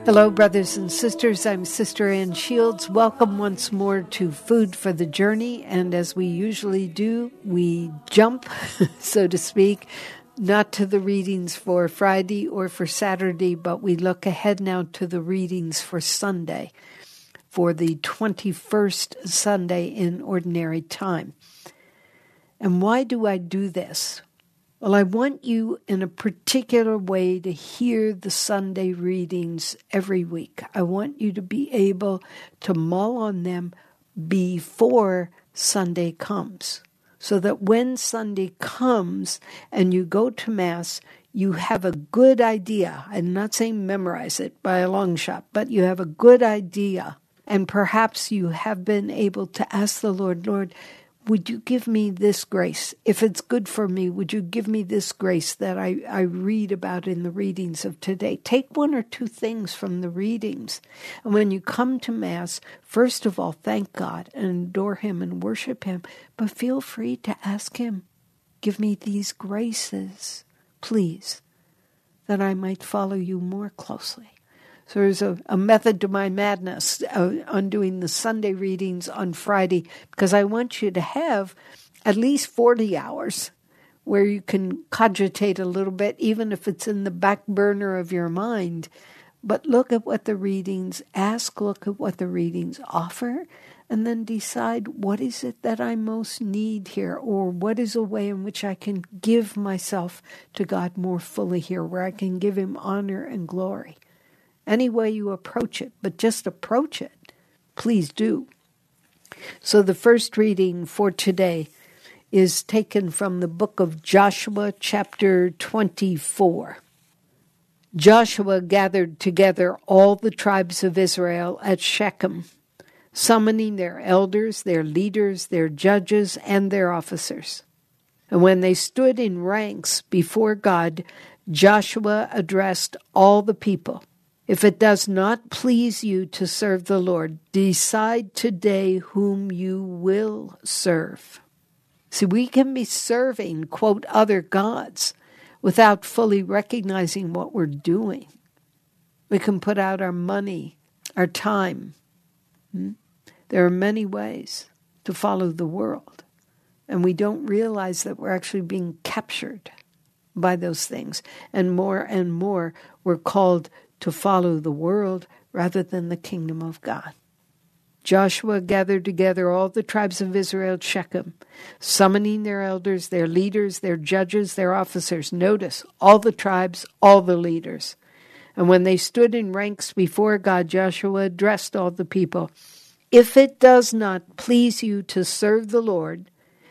Hello, brothers and sisters. I'm Sister Ann Shields. Welcome once more to Food for the Journey. And as we usually do, we jump, so to speak, not to the readings for Friday or for Saturday, but we look ahead now to the readings for Sunday, for the 21st Sunday in Ordinary Time. And why do I do this? Well, I want you in a particular way to hear the Sunday readings every week. I want you to be able to mull on them before Sunday comes, so that when Sunday comes and you go to Mass, you have a good idea. I'm not saying memorize it by a long shot, but you have a good idea. And perhaps you have been able to ask the Lord, Lord, would you give me this grace? If it's good for me, would you give me this grace that I read about in the readings of today? Take one or two things from the readings. And when you come to Mass, first of all, thank God and adore Him and worship Him. But feel free to ask Him, give me these graces, please, that I might follow you more closely. So there's a method to my madness on doing the Sunday readings on Friday, because I want you to have at least 40 hours where you can cogitate a little bit, even if it's in the back burner of your mind. But look at what the readings look at what the readings offer, and then decide what is it that I most need here, or what is a way in which I can give myself to God more fully here, where I can give Him honor and glory. Any way you approach it, but just approach it. Please do. So the first reading for today is taken from the book of Joshua, chapter 24. Joshua gathered together all the tribes of Israel at Shechem, summoning their elders, their leaders, their judges, and their officers. And when they stood in ranks before God, Joshua addressed all the people. If it does not please you to serve the Lord, decide today whom you will serve. See, we can be serving, quote, other gods without fully recognizing what we're doing. We can put out our money, our time. There are many ways to follow the world, and we don't realize that we're actually being captured by those things. And more, we're called to follow the world rather than the kingdom of God. Joshua gathered together all the tribes of Israel at Shechem, summoning their elders, their leaders, their judges, their officers. Notice, all the tribes, all the leaders. And when they stood in ranks before God, Joshua addressed all the people. If it does not please you to serve the Lord,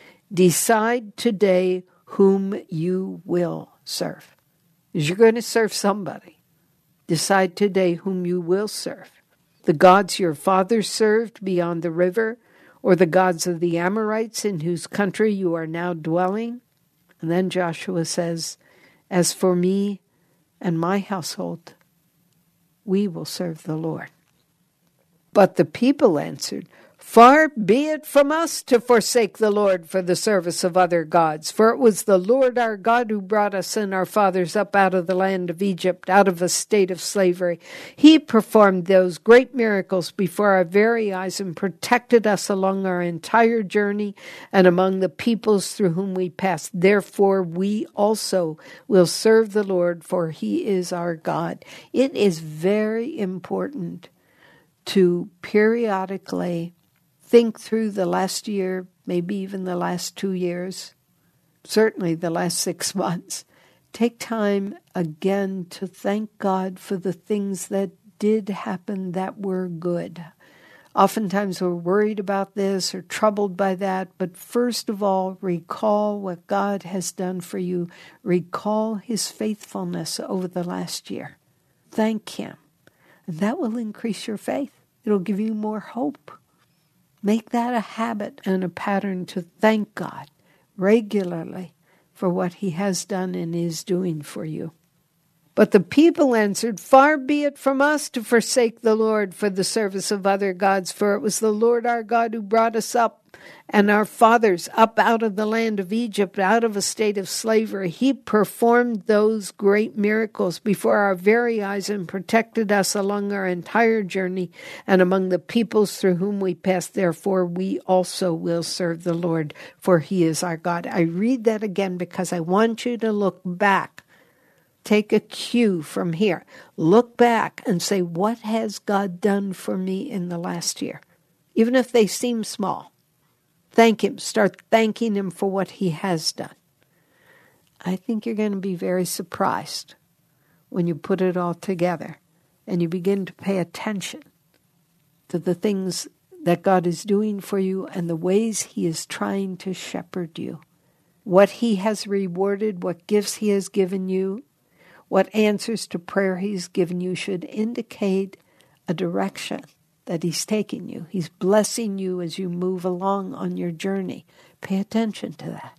decide today whom you will serve. Because you're going to serve somebody. Decide today whom you will serve. The gods your fathers served beyond the river, or the gods of the Amorites in whose country you are now dwelling? And then Joshua says, as for me and my household, we will serve the Lord. But the people answered, far be it from us to forsake the Lord for the service of other gods. For it was the Lord our God who brought us and our fathers up out of the land of Egypt, out of a state of slavery. He performed those great miracles before our very eyes and protected us along our entire journey and among the peoples through whom we passed. Therefore, we also will serve the Lord, for He is our God. It is very important to periodically think through the last year, maybe even the last 2 years, certainly the last 6 months. Take time again to thank God for the things that did happen that were good. Oftentimes we're worried about this or troubled by that, but first of all, recall what God has done for you. Recall His faithfulness over the last year. Thank Him. And that will increase your faith. It'll give you more hope. Make that a habit and a pattern to thank God regularly for what He has done and is doing for you. But the people answered, far be it from us to forsake the Lord for the service of other gods, for it was the Lord our God who brought us up and our fathers up out of the land of Egypt, out of a state of slavery. He performed those great miracles before our very eyes and protected us along our entire journey and among the peoples through whom we passed. Therefore, we also will serve the Lord, for he is our God. I read that again because I want you to look back. Take a cue from here. Look back and say, what has God done for me in the last year? Even if they seem small. Thank him. Start thanking him for what he has done. I think you're going to be very surprised when you put it all together and you begin to pay attention to the things that God is doing for you and the ways he is trying to shepherd you. What he has rewarded, what gifts he has given you, what answers to prayer he's given you should indicate a direction that he's taking you. He's blessing you as you move along on your journey. Pay attention to that.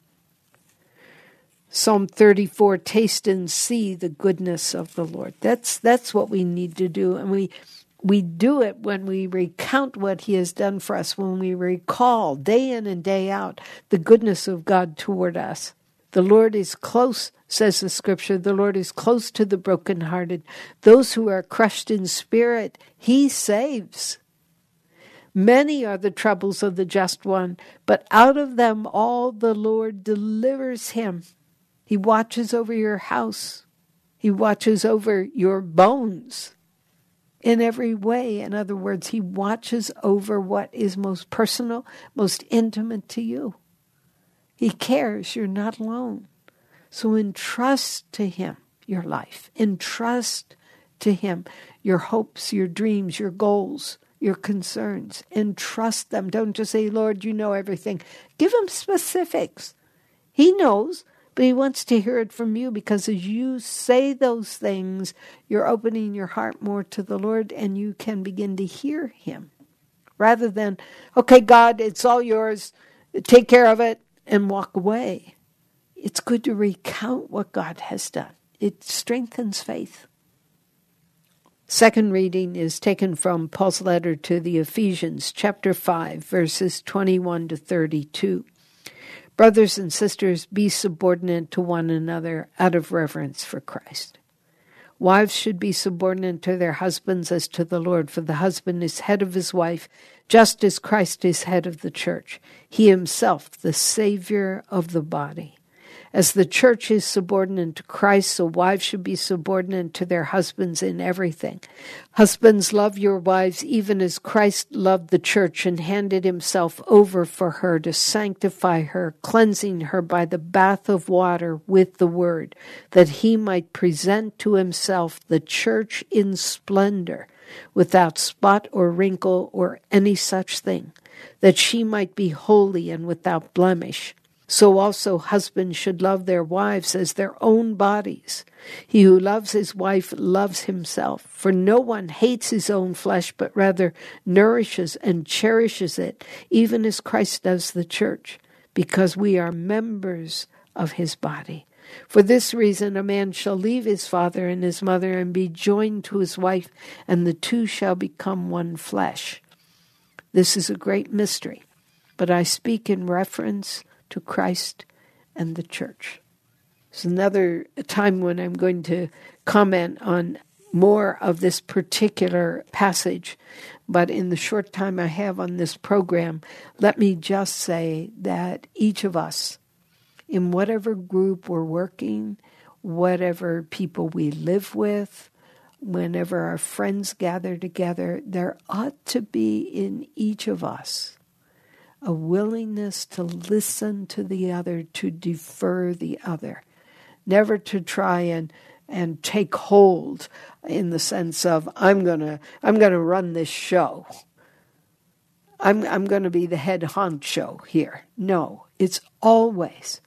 Psalm 34, taste and see the goodness of the Lord. That's what we need to do. And we do it when we recount what he has done for us, when we recall day in and day out the goodness of God toward us. The Lord is close, says the scripture. The Lord is close to the brokenhearted. Those who are crushed in spirit, he saves. Many are the troubles of the just one, but out of them all the Lord delivers him. He watches over your house. He watches over your bones in every way. In other words, he watches over what is most personal, most intimate to you. He cares. You're not alone. So entrust to him your life. Entrust to him your hopes, your dreams, your goals, your concerns. Entrust them. Don't just say, Lord, you know everything. Give him specifics. He knows, but he wants to hear it from you, because as you say those things, you're opening your heart more to the Lord and you can begin to hear him. Rather than, okay, God, it's all yours. Take care of it. And walk away. It's good to recount what God has done. It strengthens faith. Second reading is taken from Paul's letter to the Ephesians, chapter 5, verses 21 to 32. Brothers and sisters, be subordinate to one another out of reverence for Christ. Wives should be subordinate to their husbands as to the Lord, for the husband is head of his wife, just as Christ is head of the church, he himself the Savior of the body. As the church is subordinate to Christ, so wives should be subordinate to their husbands in everything. Husbands, love your wives even as Christ loved the church and handed himself over for her to sanctify her, cleansing her by the bath of water with the word, that he might present to himself the church in splendor, without spot or wrinkle or any such thing, that she might be holy and without blemish. So also husbands should love their wives as their own bodies. He who loves his wife loves himself. For no one hates his own flesh, but rather nourishes and cherishes it, even as Christ does the church, because we are members of his body. For this reason a man shall leave his father and his mother and be joined to his wife, and the two shall become one flesh. This is a great mystery, but I speak in reference to Christ and the church. It's another time when I'm going to comment on more of this particular passage, but in the short time I have on this program, let me just say that each of us, in whatever group we're working, whatever people we live with, whenever our friends gather together, there ought to be in each of us a willingness to listen to the other, to defer the other, never to try and take hold in the sense of I'm gonna run this show. I'm gonna be the head honcho here. No, it's always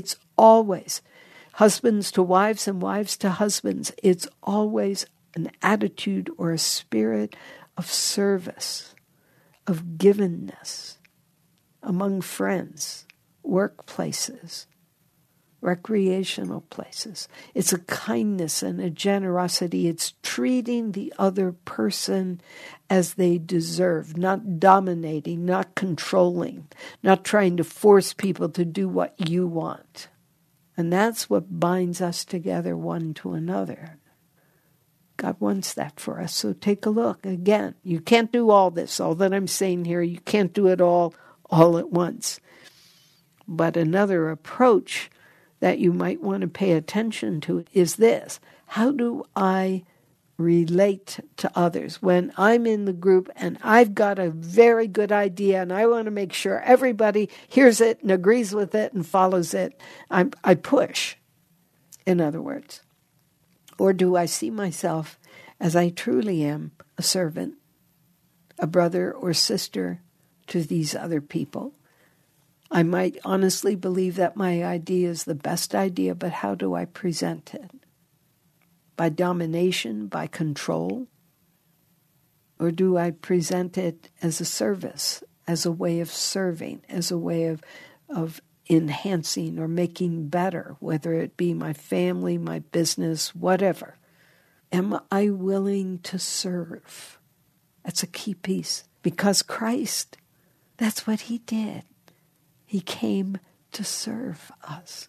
husbands to wives and wives to husbands. It's always an attitude or a spirit of service, of givenness among friends, workplaces, recreational places. It's a kindness and a generosity. It's treating the other person as they deserve, not dominating, not controlling, not trying to force people to do what you want. And that's what binds us together one to another. God wants that for us. So take a look. Again, you can't do all this, all that I'm saying here. You can't do it all at once. But another approach that you might want to pay attention to is this. How do I relate to others? When I'm in the group and I've got a very good idea and I want to make sure everybody hears it and agrees with it and follows it, I push, in other words. Or do I see myself as I truly am, a servant, a brother or sister to these other people? I might honestly believe that my idea is the best idea, but how do I present it? By domination, by control? Or do I present it as a service, as a way of serving, as a way of enhancing or making better, whether it be my family, my business, whatever? Am I willing to serve? That's a key piece. Because Christ, that's what he did. He came to serve us.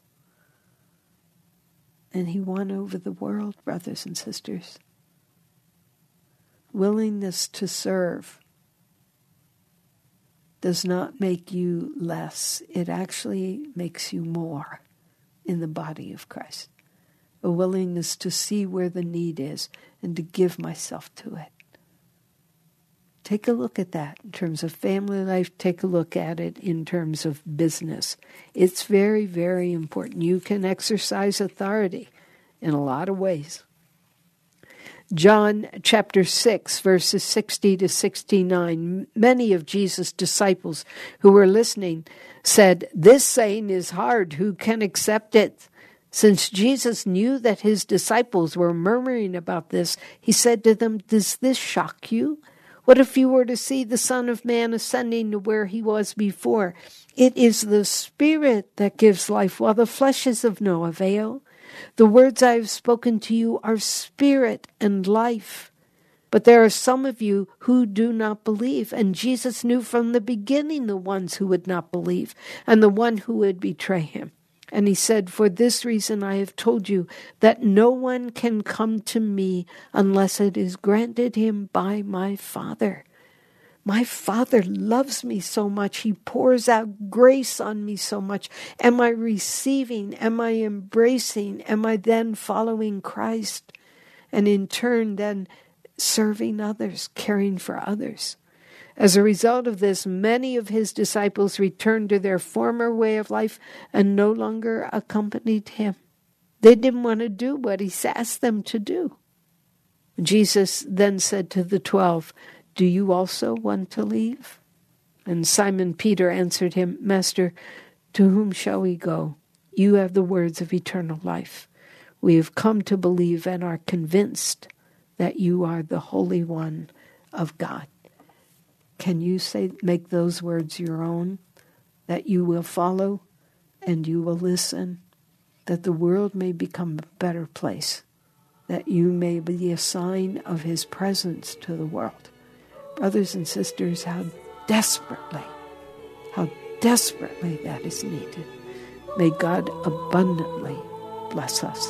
And he won over the world, brothers and sisters. Willingness to serve does not make you less. It actually makes you more in the body of Christ. A willingness to see where the need is and to give myself to it. Take a look at that in terms of family life. Take a look at it in terms of business. It's very, very important. You can exercise authority in a lot of ways. John chapter 6, verses 60 to 69. Many of Jesus' disciples who were listening said, "This saying is hard. Who can accept it?" Since Jesus knew that his disciples were murmuring about this, he said to them, "Does this shock you? What if you were to see the Son of Man ascending to where he was before? It is the Spirit that gives life, while the flesh is of no avail. The words I have spoken to you are spirit and life. But there are some of you who do not believe." And Jesus knew from the beginning the ones who would not believe and the one who would betray him. And he said, "For this reason I have told you that no one can come to me unless it is granted him by my Father. My Father loves me so much. He pours out grace on me so much. Am I receiving? Am I embracing? Am I then following Christ? And in turn then serving others, caring for others?" As a result of this, many of his disciples returned to their former way of life and no longer accompanied him. They didn't want to do what he asked them to do. Jesus then said to the 12, "Do you also want to leave?" And Simon Peter answered him, "Master, to whom shall we go? You have the words of eternal life. We have come to believe and are convinced that you are the Holy One of God." Can you make those words your own, that you will follow and you will listen, that the world may become a better place, that you may be a sign of his presence to the world? Brothers and sisters, how desperately that is needed. May God abundantly bless us.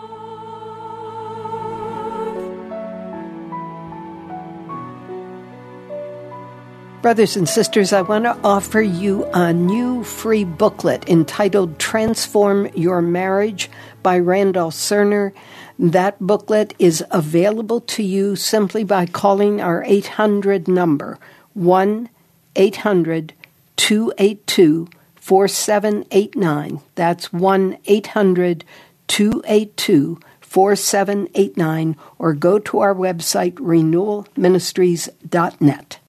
Brothers and sisters, I want to offer you a new free booklet entitled Transform Your Marriage by Randall Cerner. That booklet is available to you simply by calling our 800 number, 1-800-282-4789. That's 1-800-282-4789, or go to our website, renewalministries.net.